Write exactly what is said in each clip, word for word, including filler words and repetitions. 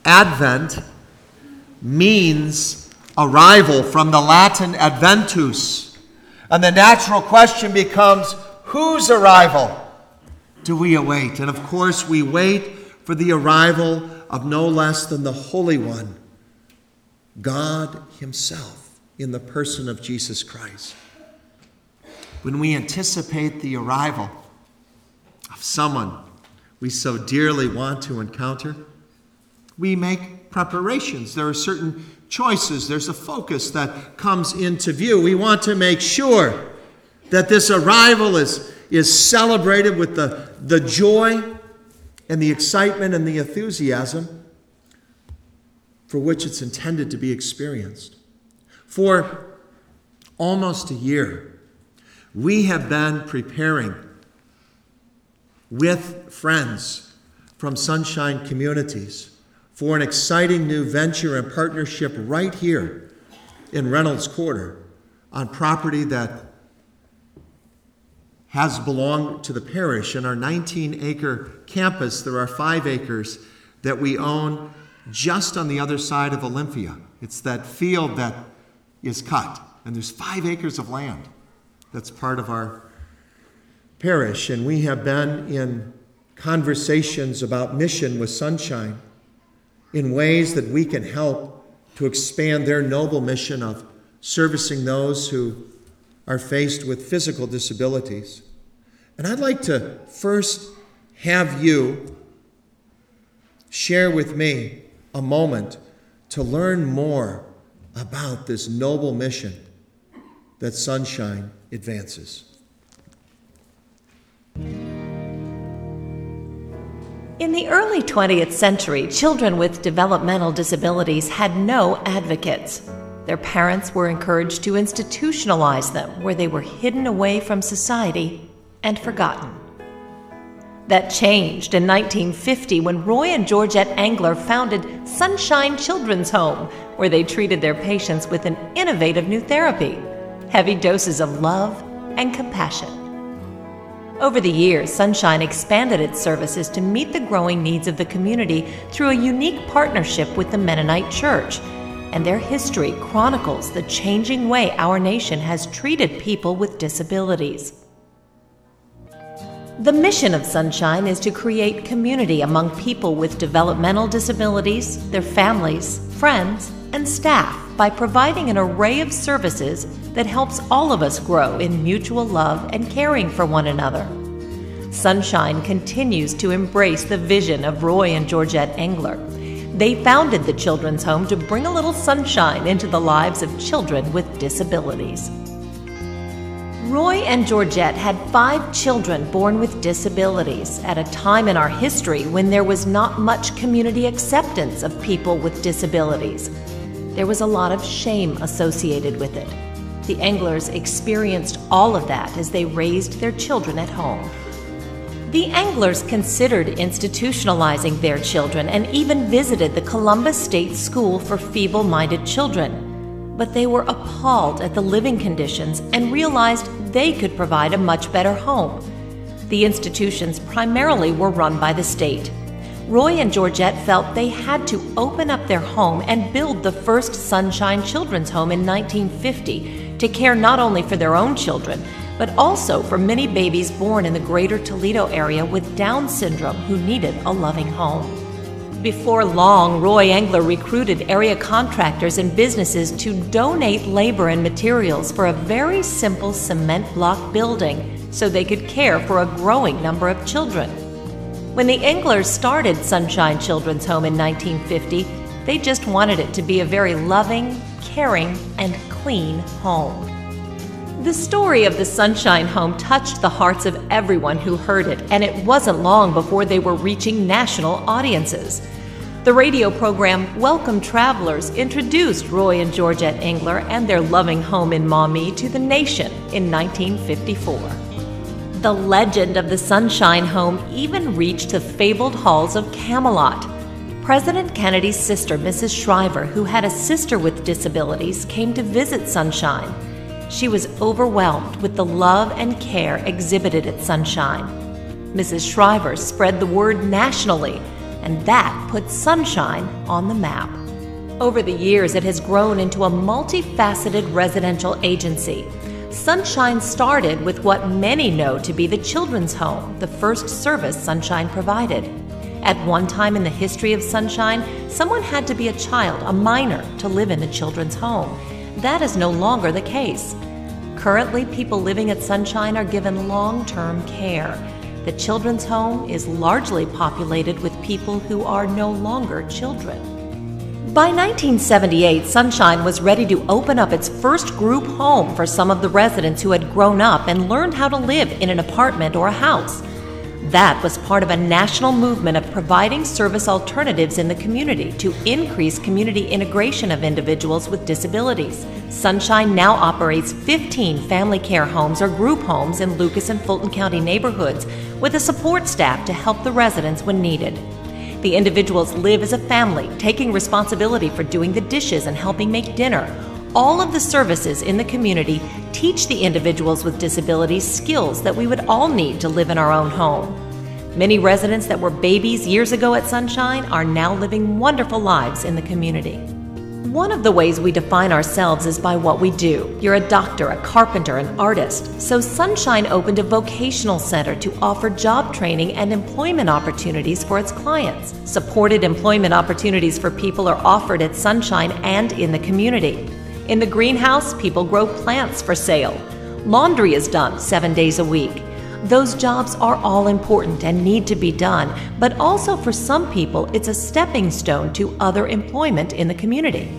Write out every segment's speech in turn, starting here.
Advent means arrival, from the Latin adventus. And the natural question becomes, whose arrival do we await? And of course, we wait for the arrival of no less than the Holy One, God himself, in the person of Jesus Christ. When we anticipate the arrival of someone we so dearly want to encounter, we make preparations. There are certain choices. There's a focus that comes into view. We want to make sure that this arrival is, is celebrated with the, the joy and the excitement and the enthusiasm for which it's intended to be experienced. For almost a year, we have been preparing with friends from Sunshine Communities for an exciting new venture and partnership right here in Reynolds Quarter on property that has belonged to the parish. In our nineteen-acre campus, there are five acres that we own just on the other side of Olympia. It's that field that is cut, and there's five acres of land that's part of our parish. And we have been in conversations about mission with Sunshine in ways that we can help to expand their noble mission of servicing those who are faced with physical disabilities. And I'd like to first have you share with me a moment to learn more about this noble mission that Sunshine advances. In the early twentieth century, children with developmental disabilities had no advocates. Their parents were encouraged to institutionalize them, where they were hidden away from society and forgotten. That changed in nineteen fifty when Roy and Georgette Engler founded Sunshine Children's Home, where they treated their patients with an innovative new therapy, heavy doses of love and compassion. Over the years, Sunshine expanded its services to meet the growing needs of the community through a unique partnership with the Mennonite Church, and their history chronicles the changing way our nation has treated people with disabilities. The mission of Sunshine is to create community among people with developmental disabilities, their families, friends, and staff by providing an array of services that helps all of us grow in mutual love and caring for one another. Sunshine continues to embrace the vision of Roy and Georgette Engler. They founded the Children's Home to bring a little sunshine into the lives of children with disabilities. Roy and Georgette had five children born with disabilities at a time in our history when there was not much community acceptance of people with disabilities. There was a lot of shame associated with it. The Englers experienced all of that as they raised their children at home. The Englers considered institutionalizing their children and even visited the Columbus State School for Feeble-Minded Children. But they were appalled at the living conditions and realized they could provide a much better home. The institutions primarily were run by the state. Roy and Georgette felt they had to open up their home and build the first Sunshine Children's Home in nineteen fifty to care not only for their own children, but also for many babies born in the greater Toledo area with Down syndrome who needed a loving home. Before long, Roy Engler recruited area contractors and businesses to donate labor and materials for a very simple cement block building so they could care for a growing number of children. When the Englers started Sunshine Children's Home in nineteen fifty, they just wanted it to be a very loving, caring, and clean home. The story of the Sunshine Home touched the hearts of everyone who heard it, and it wasn't long before they were reaching national audiences. The radio program Welcome Travelers introduced Roy and Georgette Engler and their loving home in Maumee to the nation in nineteen fifty-four. The legend of the Sunshine Home even reached the fabled halls of Camelot. President Kennedy's sister, Missus Shriver, who had a sister with disabilities, came to visit Sunshine. She was overwhelmed with the love and care exhibited at Sunshine. Missus Shriver spread the word nationally, and that put Sunshine on the map. Over the years, it has grown into a multifaceted residential agency. Sunshine started with what many know to be the children's home, the first service Sunshine provided. At one time in the history of Sunshine, someone had to be a child, a minor, to live in the children's home. That is no longer the case. Currently, people living at Sunshine are given long-term care. The children's home is largely populated with people who are no longer children. By nineteen seventy-eight, Sunshine was ready to open up its first group home for some of the residents who had grown up and learned how to live in an apartment or a house. That was part of a national movement of providing service alternatives in the community to increase community integration of individuals with disabilities. Sunshine now operates fifteen family care homes or group homes in Lucas and Fulton County neighborhoods with a support staff to help the residents when needed. The individuals live as a family, taking responsibility for doing the dishes and helping make dinner. All of the services in the community teach the individuals with disabilities skills that we would all need to live in our own home. Many residents that were babies years ago at Sunshine are now living wonderful lives in the community. One of the ways we define ourselves is by what we do. You're a doctor, a carpenter, an artist. So Sunshine opened a vocational center to offer job training and employment opportunities for its clients. Supported employment opportunities for people are offered at Sunshine and in the community. In the greenhouse, people grow plants for sale. Laundry is done seven days a week. Those jobs are all important and need to be done, but also for some people, it's a stepping stone to other employment in the community.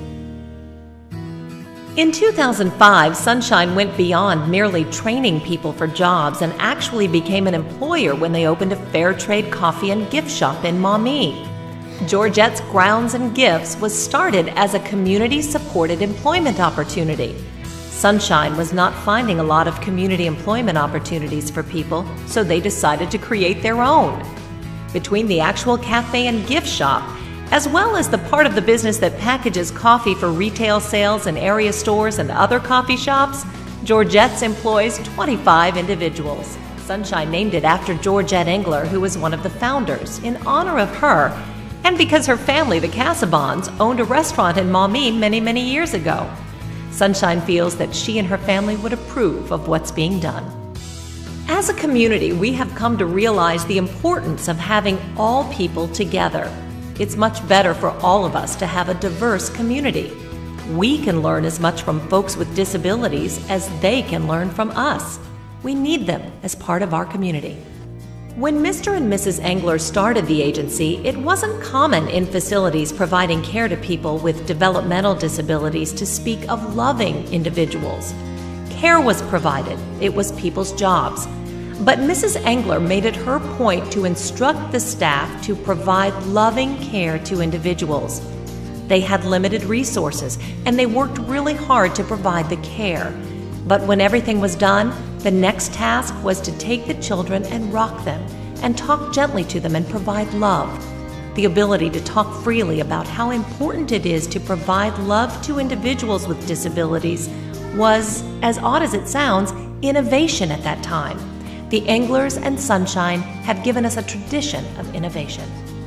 In two thousand five, Sunshine went beyond merely training people for jobs and actually became an employer when they opened a fair trade coffee and gift shop in Maumee. Georgette's Grounds and Gifts was started as a community-supported employment opportunity. Sunshine was not finding a lot of community employment opportunities for people, so they decided to create their own. Between the actual cafe and gift shop, as well as the part of the business that packages coffee for retail sales in area stores and other coffee shops, Georgette's employs twenty-five individuals. Sunshine named it after Georgette Engler, who was one of the founders, in honor of her, and because her family, the Cassabons, owned a restaurant in Maumee many, many years ago. Sunshine feels that she and her family would approve of what's being done. As a community, we have come to realize the importance of having all people together. It's much better for all of us to have a diverse community. We can learn as much from folks with disabilities as they can learn from us. We need them as part of our community. When Mister and Missus Engler started the agency, it wasn't common in facilities providing care to people with developmental disabilities to speak of loving individuals. Care was provided. It was people's jobs. But Missus Engler made it her point to instruct the staff to provide loving care to individuals. They had limited resources, and they worked really hard to provide the care. But when everything was done, the next task was to take the children and rock them, and talk gently to them and provide love. The ability to talk freely about how important it is to provide love to individuals with disabilities was, as odd as it sounds, innovation at that time. The Englers and Sunshine have given us a tradition of innovation.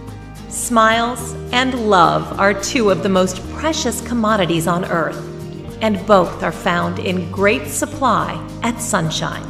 Smiles and love are two of the most precious commodities on earth, and both are found in great supply at Sunshine.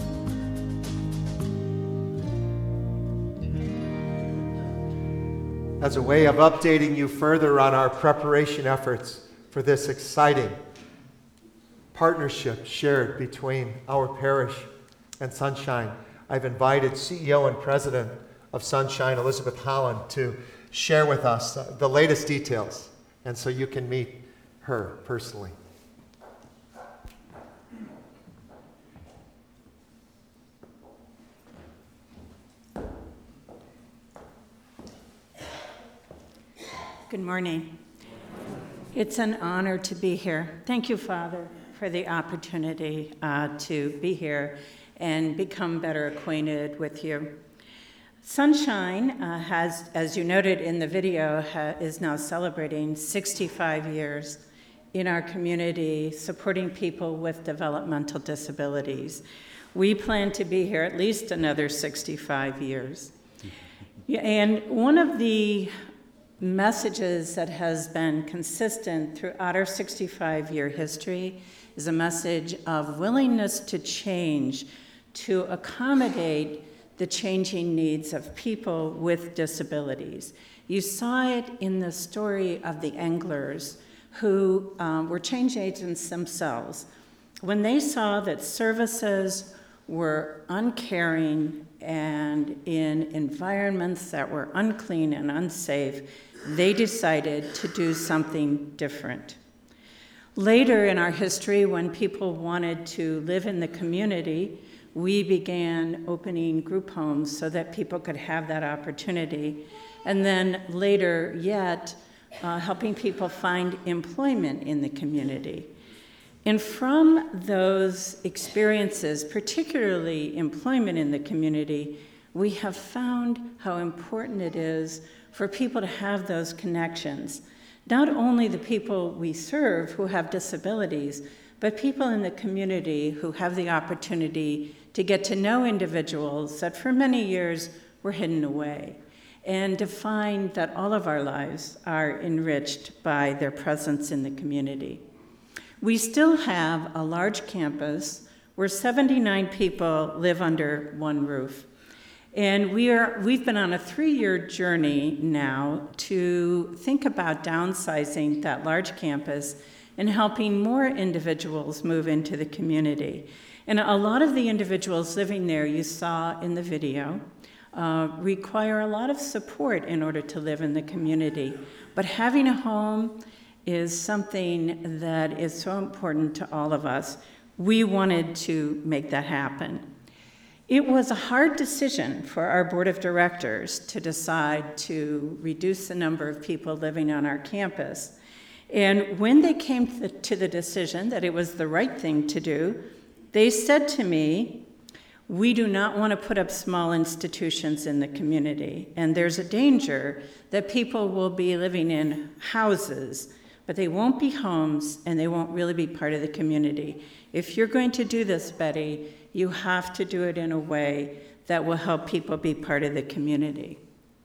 As a way of updating you further on our preparation efforts for this exciting partnership shared between our parish and Sunshine, I've invited C E O and President of Sunshine, Elizabeth Holland, to share with us the latest details, and so you can meet her personally. Good morning. It's an honor to be here. Thank you, Father, for the opportunity uh, to be here and become better acquainted with you. Sunshine uh, has, as you noted in the video, ha- is now celebrating sixty-five years in our community supporting people with developmental disabilities. We plan to be here at least another sixty-five years. Yeah, and one of the messages that has been consistent throughout our sixty-five-year history is a message of willingness to change, to accommodate the changing needs of people with disabilities. You saw it in the story of the Englers, who um, were change agents themselves. When they saw that services were uncaring and in environments that were unclean and unsafe, they decided to do something different. Later in our history, when people wanted to live in the community, we began opening group homes so that people could have that opportunity. And then later yet, uh, helping people find employment in the community. And from those experiences, particularly employment in the community, we have found how important it is for people to have those connections. Not only the people we serve who have disabilities, but people in the community who have the opportunity to get to know individuals that for many years were hidden away, and to find that all of our lives are enriched by their presence in the community. We still have a large campus where seventy-nine people live under one roof. And we are, we've been on a three-year journey now to think about downsizing that large campus and helping more individuals move into the community. And a lot of the individuals living there you saw in the video uh, require a lot of support in order to live in the community. But having a home is something that is so important to all of us. We wanted to make that happen. It was a hard decision for our board of directors to decide to reduce the number of people living on our campus. And when they came to the, to the decision that it was the right thing to do, they said to me, we do not want to put up small institutions in the community, and there's a danger that people will be living in houses, but they won't be homes, and they won't really be part of the community. If you're going to do this, Betty, you have to do it in a way that will help people be part of the community.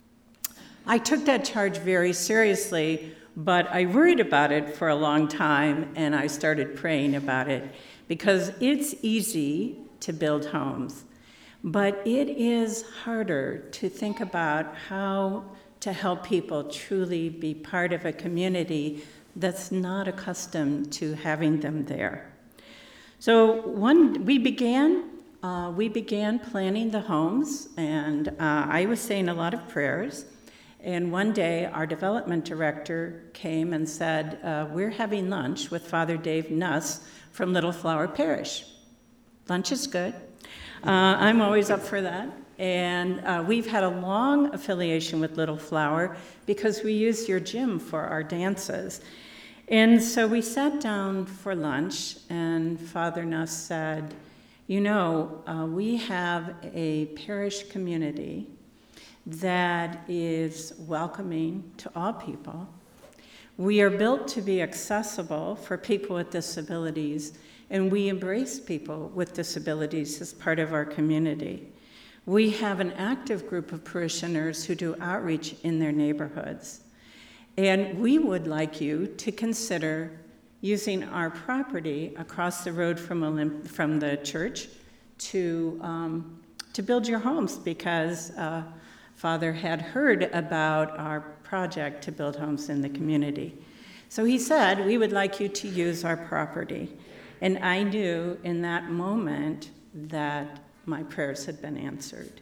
I took that charge very seriously, but I worried about it for a long time, and I started praying about it, because it's easy to build homes, but it is harder to think about how to help people truly be part of a community that's not accustomed to having them there. So one, we began, uh, we began planning the homes, and uh, I was saying a lot of prayers. And one day, our development director came and said, uh, we're having lunch with Father Dave Nuss from Little Flower Parish. Lunch is good. Uh, I'm always up for that. And uh, we've had a long affiliation with Little Flower because we use your gym for our dances. And so we sat down for lunch, and Father Nuss said, you know, uh, we have a parish community that is welcoming to all people. We are built to be accessible for people with disabilities, and we embrace people with disabilities as part of our community. We have an active group of parishioners who do outreach in their neighborhoods. And we would like you to consider using our property across the road from, Olymp- from the church to, um, to build your homes, because uh, Father had heard about our project to build homes in the community. So he said, we would like you to use our property. And I knew in that moment that my prayers had been answered.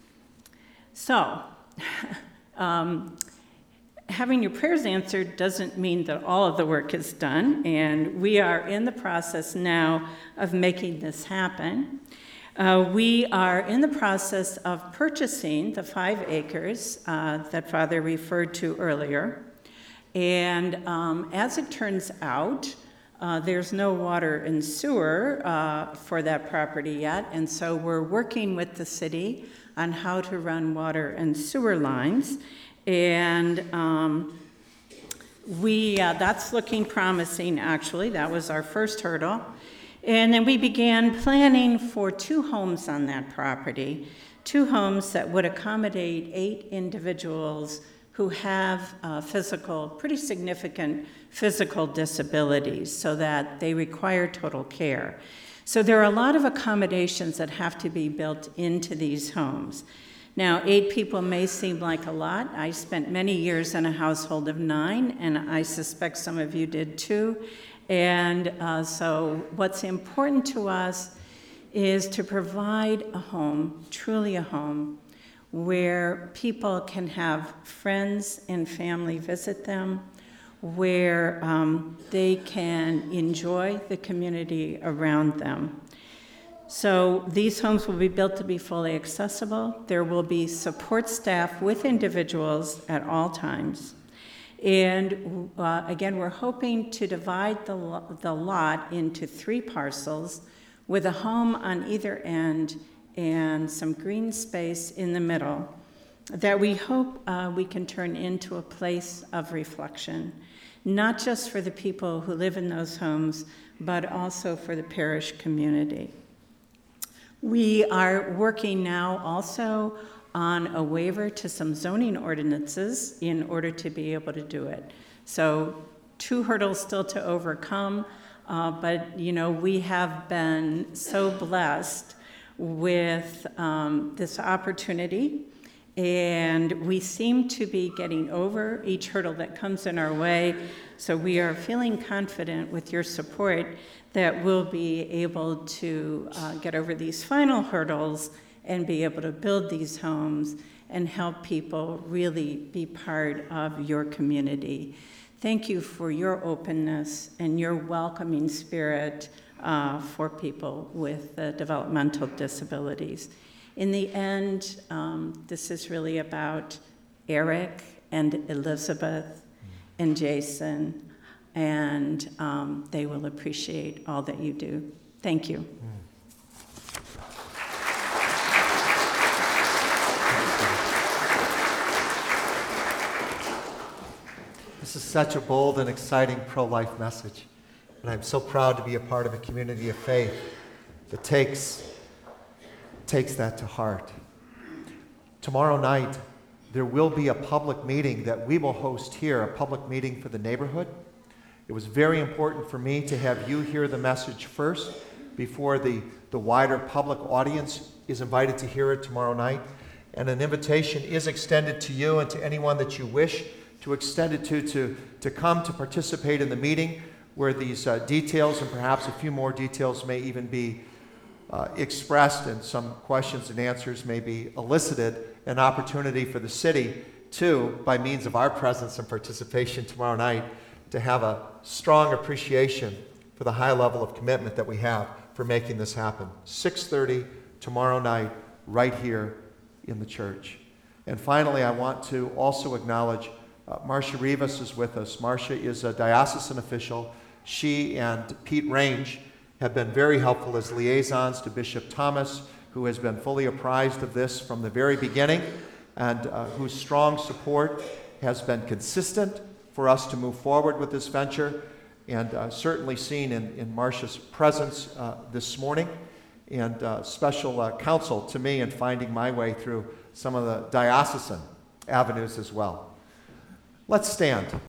So, um, having your prayers answered doesn't mean that all of the work is done, and we are in the process now of making this happen. Uh, we are in the process of purchasing the five acres uh, that Father referred to earlier. And um, as it turns out, uh, there's no water and sewer uh, for that property yet, and so we're working with the city on how to run water and sewer lines. And um, we uh, that's looking promising, actually. That was our first hurdle. And then we began planning for two homes on that property two homes that would accommodate eight individuals who have uh, physical, pretty significant physical disabilities, so that they require total care. So there are a lot of accommodations that have to be built into these homes. Now, eight people may seem like a lot. I spent many years in a household of nine, and I suspect some of you did too. And uh, so what's important to us is to provide a home, truly a home, where people can have friends and family visit them, where um, they can enjoy the community around them. So these homes will be built to be fully accessible. There will be support staff with individuals at all times. And uh, again, we're hoping to divide the, lo- the lot into three parcels with a home on either end and some green space in the middle that we hope uh, we can turn into a place of reflection, not just for the people who live in those homes, but also for the parish community. We are working now also on a waiver to some zoning ordinances in order to be able to do it. So two hurdles still to overcome, uh, but you know, we have been so blessed with um, this opportunity, and we seem to be getting over each hurdle that comes in our way. So we are feeling confident with your support that we'll be able to uh, get over these final hurdles and be able to build these homes and help people really be part of your community. Thank you for your openness and your welcoming spirit uh, for people with uh, developmental disabilities. In the end, um, this is really about Eric and Elizabeth and Jason, and um, they will appreciate all that you do. Thank you. This is such a bold and exciting pro-life message, and I'm so proud to be a part of a community of faith that takes, takes that to heart. Tomorrow night, there will be a public meeting that we will host here, a public meeting for the neighborhood. It was very important for me to have you hear the message first before the, the wider public audience is invited to hear it tomorrow night. And an invitation is extended to you and to anyone that you wish to extend it to, to, to come to participate in the meeting, where these uh, details and perhaps a few more details may even be uh, expressed, and some questions and answers may be elicited, an opportunity for the city to, by means of our presence and participation tomorrow night, to have a strong appreciation for the high level of commitment that we have for making this happen. six thirty tomorrow night, right here in the church. And finally, I want to also acknowledge uh, Marcia Rivas is with us. Marcia is a diocesan official. She and Pete Range have been very helpful as liaisons to Bishop Thomas, who has been fully apprised of this from the very beginning, and uh, whose strong support has been consistent for us to move forward with this venture, and uh, certainly seen in, in Marcia's presence uh, this morning, and uh, special uh, counsel to me in finding my way through some of the diocesan avenues as well. Let's stand.